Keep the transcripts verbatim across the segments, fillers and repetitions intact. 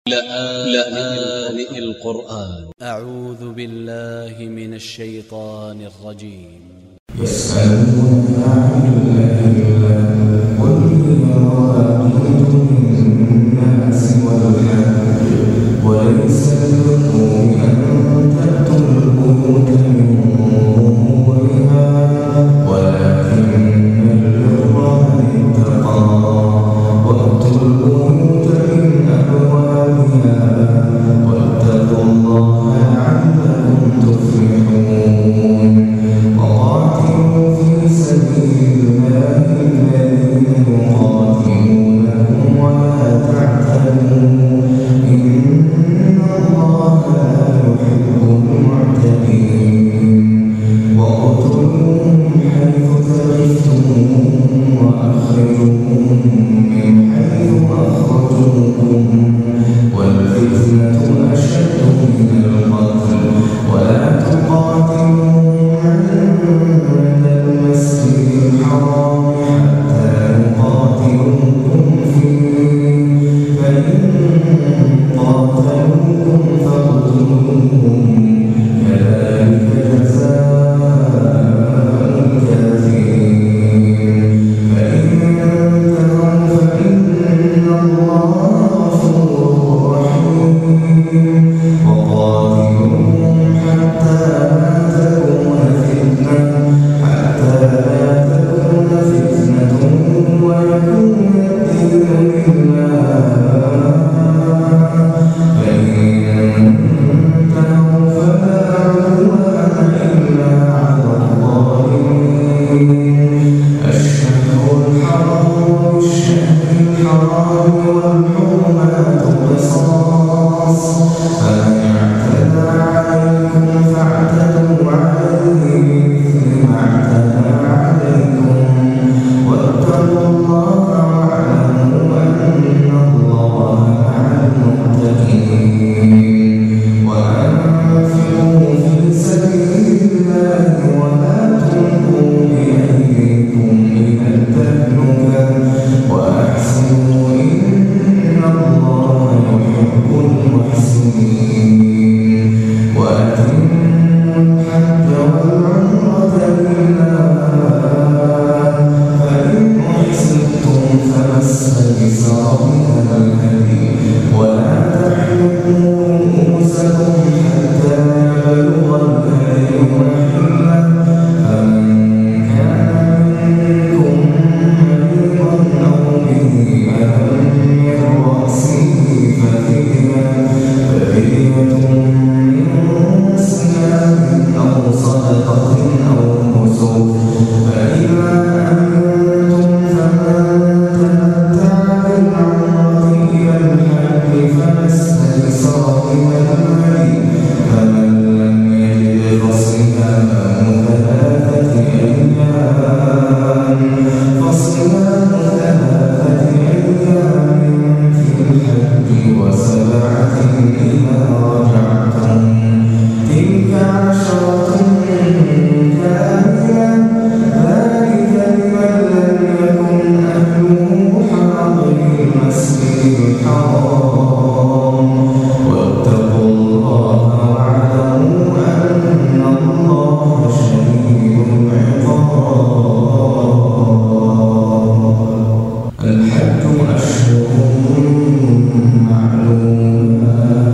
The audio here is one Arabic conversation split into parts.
لآن القرآن. أ ع و ذ ب ا ل ل ه من ا ل ش ي ط ا ن ا ل ج ي م يسألونك عن الأهلة قل هي مواقيت للناس والحج وليس البر بأن تأتوا البيوت من ظهورها ولكن البر من اتقى وأتوا البيوت من أبوابها واتقوا الله لعلكم تفلحون. وقاتلوا في سبيل الله الذين يقاتلونكم ولا تعتدوا إن الله لا يحب المعتدين. واقتلوهم حيث ثقفتموهم وأخرجوهم من حيث أخرجوكم والفتنة أشد من القتل ولا تقاتلوهم عند المسجد الحرام حتى يقاتلوكم فيه فإن قاتلوكم فاقتلوهم كذلك جزاء الكافرين. فإن انتهوا فإن الله غفور رحيم. وقاتلوهم حتى لا تكون فتنة حتى لا تكون فتنة ويكون الدين لله. فإن انتهوا فلا عدوان إلا على الظالمين. الشهر الحرام بالشهر الحرام والحرمات قصاص فمن اعتدى عليكم فاعتدوا عليه بمثل ما اعتدى عليكم واتقوا الله واعلموا أن الله مع المتقين. وأنفقوا في سبيل الله ولا تلقوا بأيديكم إلى التهلكة وأحسنوا إن الله يحب المحسنين. وأتموا الحج والعمرة لله فإن أحسنتم فما استيسر من الهدي ولا تحلقوا رؤوسكم حتى يبلغ الهدي محله فمن كان منكم مريضا أو به أذى من رأسه ففدية من صيام أو صدقة أو نسك فإذا أمنتم فمن تمتع بالعمرة إلى الحج فما استيسر من الهدي فمن لم يجد فصيام ثلاثة أيام فصيام ثلاثة أيام في الحج وسبعة إذا رجعتم تلك عشرة كاملة ذلك لمن لم يكن أهله حاضر المسجد الحرام. واتقوا الله واعلموا أن الله شديد العقاب. الحج أشهر معلومات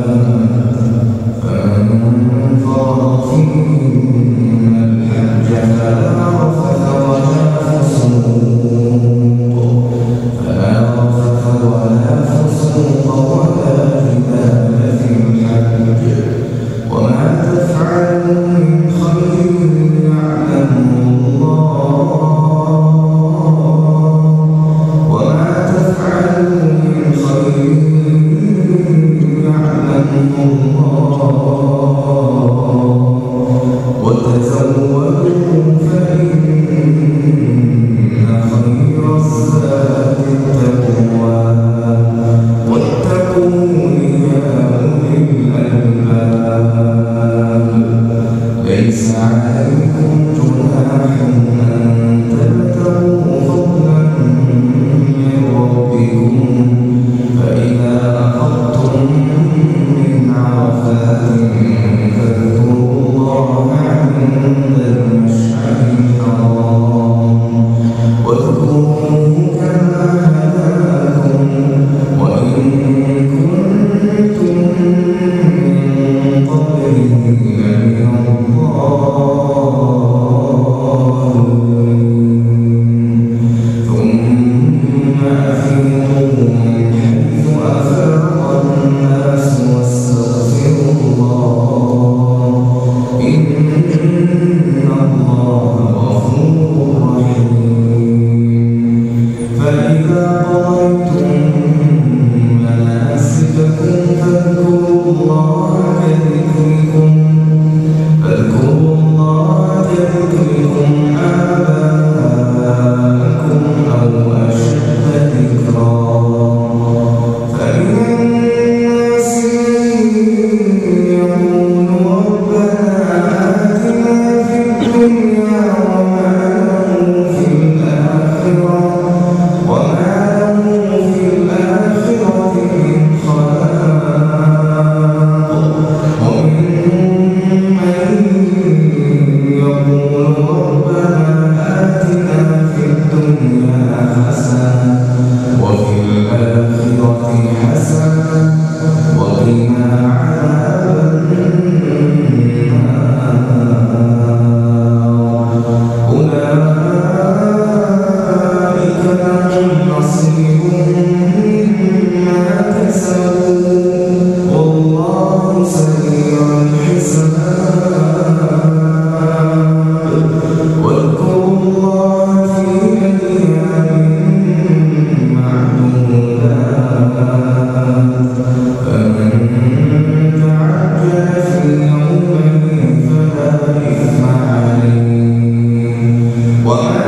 وما